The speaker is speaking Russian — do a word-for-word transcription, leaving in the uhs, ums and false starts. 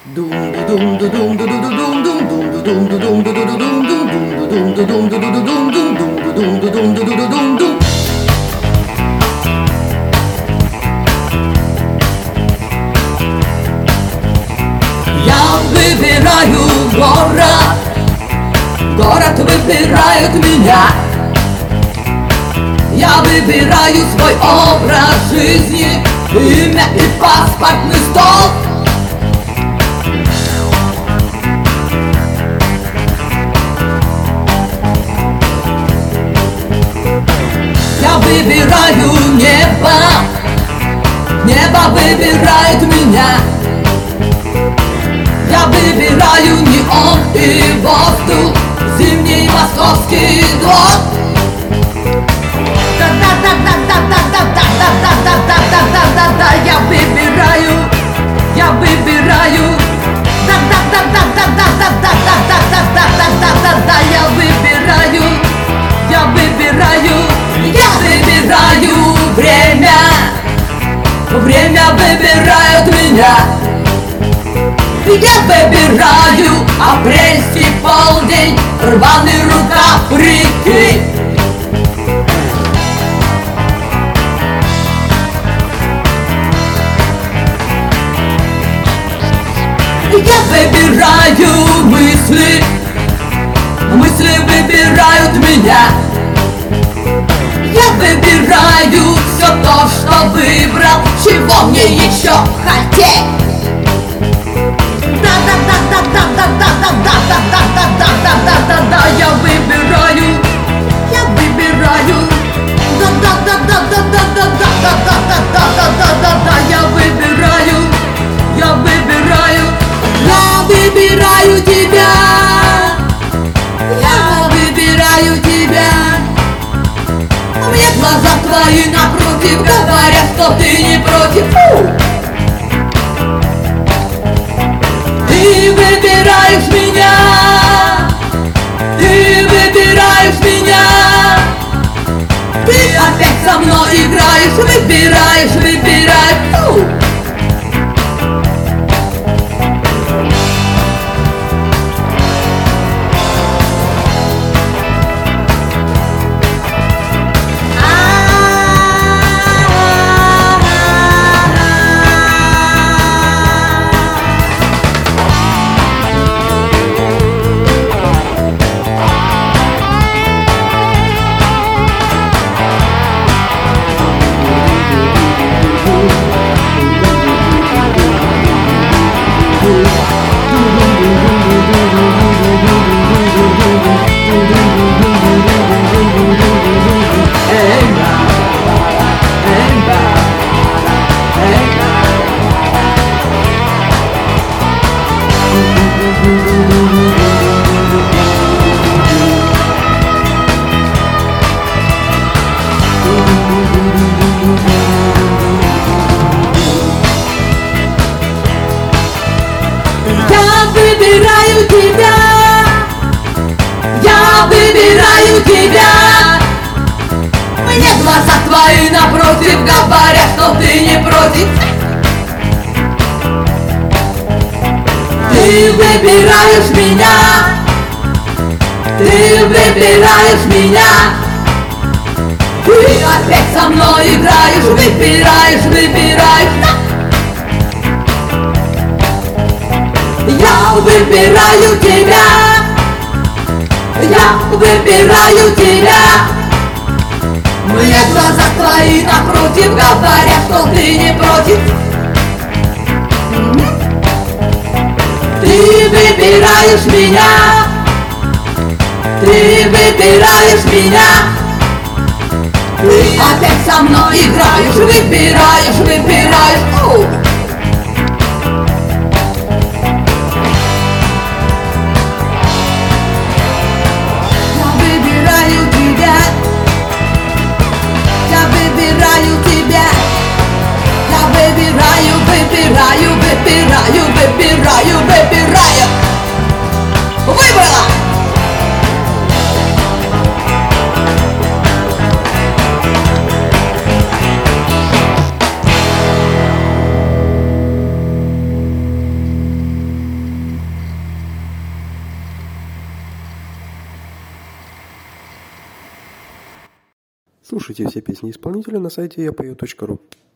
Я выбираю город, город выбирает меня. Я выбираю свой образ жизни, имя и паспортный стол. Я выбираю небо, небо выбирает меня. Я выбираю неон и воздух, зимний московский двор. Да-да-да-да-да-да-да-да-да-да-да-да-да-да. Я выбираю, я выбираю. Да-да-да-да-да-да-да-да-да-да-да-да-да-да. Я выбираю, я выбираю, я выбираю время. Время выбирает меня. Я выбираю апрельский полдень, рваный рукав реки. Я выбираю мысли, мысли выбирают меня. Я выбираю все то, что выбрал, чего мне еще хотеть. Да-да-да-да-да-да-да-да-да-да-да-да-да. Я выбираю, я выбираю. Да-да-да-да-да-да-да-да-да-да-да-да-да. Я выбираю, я выбираю. Я выбираю тебя. Я выбираю тебя. Мне глаза твои напротив говорят, что ты не против. Ты выбираешь меня. Ты выбираешь меня. Ты опять со мной играешь. Выбираешь, выбираешь. Фу. Выбираю тебя, я выбираю тебя. Мне глаза твои напротив говорят, что ты не против. Ты выбираешь меня. Ты выбираешь меня. Ты опять со мной играешь. Выбираешь, выбираешь. Я выбираю тебя. Я выбираю тебя. Мне глаза твои напротив говорят, что ты не против. Ты выбираешь меня. Ты выбираешь меня. Ты опять со мной играешь. Выбираешь, выбираешь. Оу. Выбираю, выбираю, выбираю, выбираю, выбираю. Выбрала! Слушайте все песни исполнителя на сайте я пою точка ру.